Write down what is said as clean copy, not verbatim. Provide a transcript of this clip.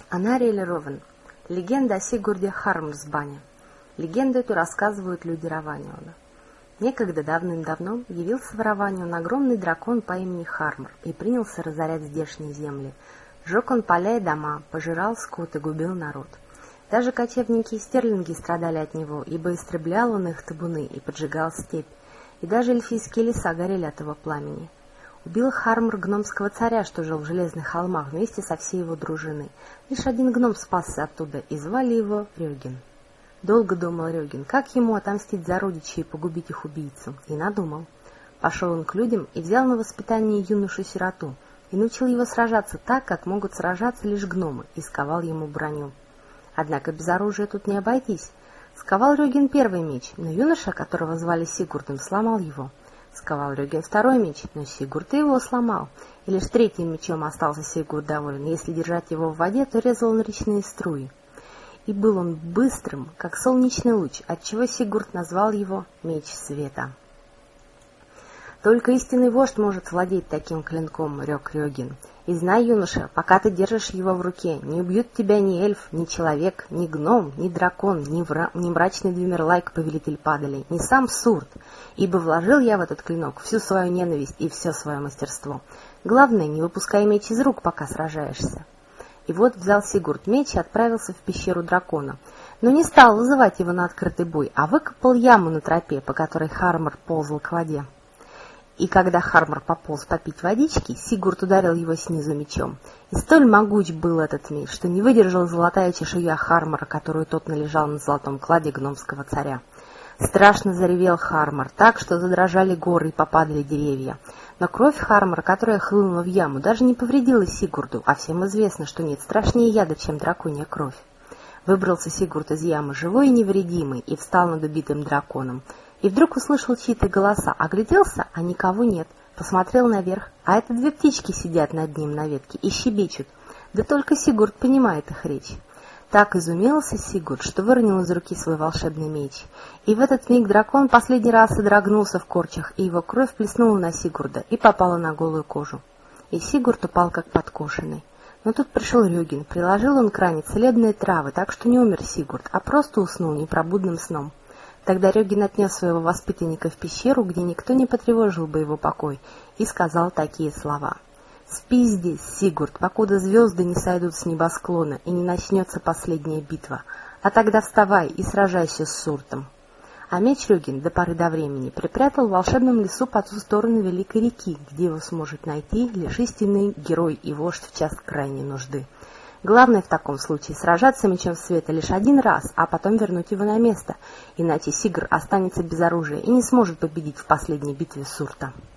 Анариэль Ровен. Легенда о Сигурде Хармсбане. Легенду эту рассказывают люди Раванниона. Некогда давным-давно явился в Раваннион огромный дракон по имени Хармр и принялся разорять здешние земли. Жег он поля и дома, пожирал скот и губил народ. Даже кочевники и стерлинги страдали от него, ибо истреблял он их табуны и поджигал степь, и даже эльфийские леса горели от его пламени. Убил Хармр гномского царя, что жил в Железных холмах, вместе со всей его дружиной. Лишь один гном спасся оттуда, и звали его Рёгин. Долго думал Рёгин, как ему отомстить за родичей и погубить их убийцу, и надумал. Пошел он к людям и взял на воспитание юношу-сироту, и научил его сражаться так, как могут сражаться лишь гномы, и сковал ему броню. Однако без оружия тут не обойтись. Сковал Рёгин первый меч, но юноша, которого звали Сигурдом, сломал его. Сковал Рёгин второй меч, но Сигурд его сломал, и лишь третьим мечом остался Сигурд доволен. Если держать его в воде, то резал он речные струи. И был он быстрым, как солнечный луч, отчего Сигурд назвал его Меч Света. «Только истинный вождь может владеть таким клинком», — рёк Рёгин. «И знай, юноша, пока ты держишь его в руке, не убьют тебя ни эльф, ни человек, ни гном, ни дракон, ни мрачный Двумерлайк, повелитель падалей, ни сам Сурт, ибо вложил я в этот клинок всю свою ненависть и все свое мастерство. Главное, не выпускай меч из рук, пока сражаешься». И вот взял Сигурд меч и отправился в пещеру дракона, но не стал вызывать его на открытый бой, а выкопал яму на тропе, по которой Хармр ползал к воде. И когда Хармр пополз попить водички, Сигурд ударил его снизу мечом. И столь могуч был этот меч, что не выдержала золотая чешуя Хармора, которую тот належал на золотом кладе гномского царя. Страшно заревел Хармор, так что задрожали горы и попадали деревья. Но кровь Хармора, которая хлынула в яму, даже не повредила Сигурду, а всем известно, что нет страшнее яда, чем драконья кровь. Выбрался Сигурд из ямы живой и невредимый и встал над убитым драконом. И вдруг услышал чьи-то голоса, огляделся, а никого нет. Посмотрел наверх, а это две птички сидят над ним на ветке и щебечут. Да только Сигурд понимает их речь. Так изумился Сигурд, что выронил из руки свой волшебный меч. И в этот миг дракон последний раз содрогнулся в корчах, и его кровь плеснула на Сигурда и попала на голую кожу. И Сигурд упал как подкошенный. Но тут пришел Рёгин, приложил он к ране целебные травы, так что не умер Сигурд, а просто уснул непробудным сном. Тогда Рёгин отнес своего воспитанника в пещеру, где никто не потревожил бы его покой, и сказал такие слова. «Спи здесь, Сигурд, покуда звезды не сойдут с небосклона и не начнется последняя битва, а тогда вставай и сражайся с Суртом». А меч Рёгин до поры до времени припрятал в волшебном лесу по ту сторону великой реки, где его сможет найти лишь истинный герой и вождь в час крайней нужды. Главное в таком случае сражаться мечом света лишь один раз, а потом вернуть его на место, иначе Сигр останется без оружия и не сможет победить в последней битве Сурта.